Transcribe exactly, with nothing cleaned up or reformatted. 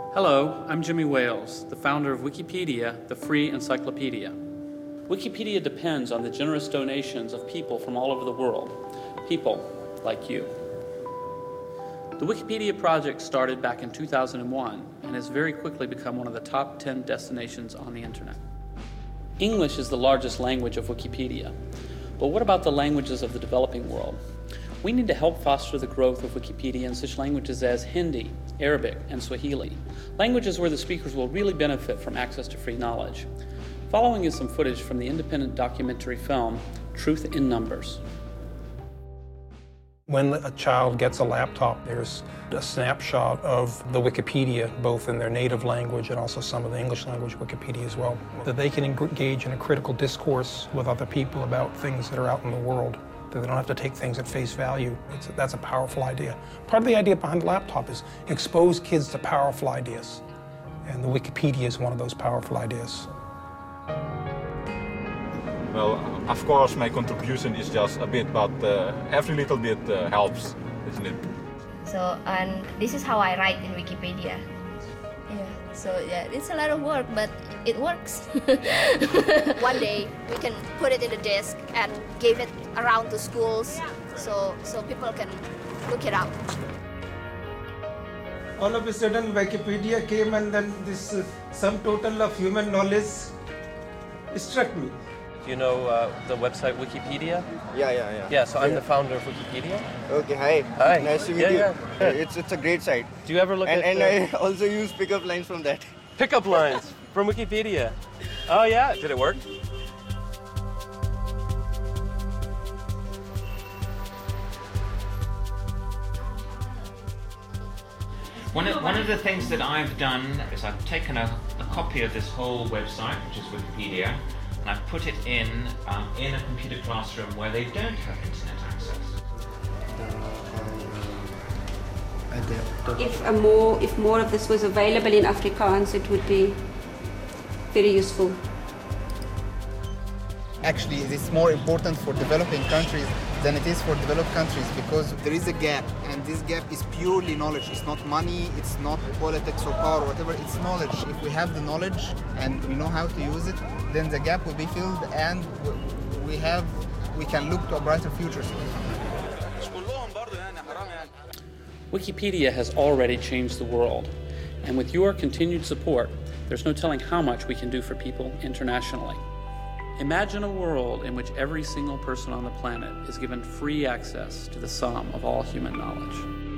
Hello, I'm Jimmy Wales, the founder of Wikipedia, the free encyclopedia. Wikipedia depends on the generous donations of people from all over the world, people like you. The Wikipedia project started back in two thousand one and has very quickly become one of the top ten destinations on the internet. English is the largest language of Wikipedia, but what about the languages of the developing world? We need to help foster the growth of Wikipedia in such languages as Hindi, Arabic, and Swahili, languages where the speakers will really benefit from access to free knowledge. Following is some footage from the independent documentary film, Truth in Numbers. When a child gets a laptop, there's a snapshot of the Wikipedia, both in their native language and also some of the English language Wikipedia as well, that they can engage in a critical discourse with other people about things that are out in the world, that they don't have to take things at face value. It's, that's a powerful idea. Part of the idea behind the laptop is expose kids to powerful ideas, and the Wikipedia is one of those powerful ideas. Well, of course, my contribution is just a bit, but uh, every little bit uh, helps, isn't it? So, and this is how I write in Wikipedia. Yeah, so yeah, it's a lot of work, but it works. One day, we can put it in the desk and give it around the schools, so, so people can look it up. All of a sudden, Wikipedia came, and then this uh, sum total of human knowledge struck me. Do you know uh, the website Wikipedia? Yeah, yeah, yeah. Yeah, so I'm yeah. the founder of Wikipedia. Okay, hi. Hi. Nice to meet yeah, you. Yeah, yeah. It's, it's a great site. Do you ever look and, at... And the... I also use pickup lines from that. Pickup lines from Wikipedia. Oh yeah, did it work? One of, one of the things that I've done is I've taken a, a copy of this whole website, which is Wikipedia, and I've put it in um, in a computer classroom where they don't have internet access. If a more, if more of this was available in Afrikaans, it would be very useful. Actually, it is more important for developing countries than it is for developed countries, because there is a gap, and this gap is purely knowledge. It's not money, it's not politics or power or whatever, it's knowledge. If we have the knowledge and we know how to use it, then the gap will be filled, and we have, we can look to a brighter future. Wikipedia has already changed the world, and with your continued support, there's no telling how much we can do for people internationally. Imagine a world in which every single person on the planet is given free access to the sum of all human knowledge.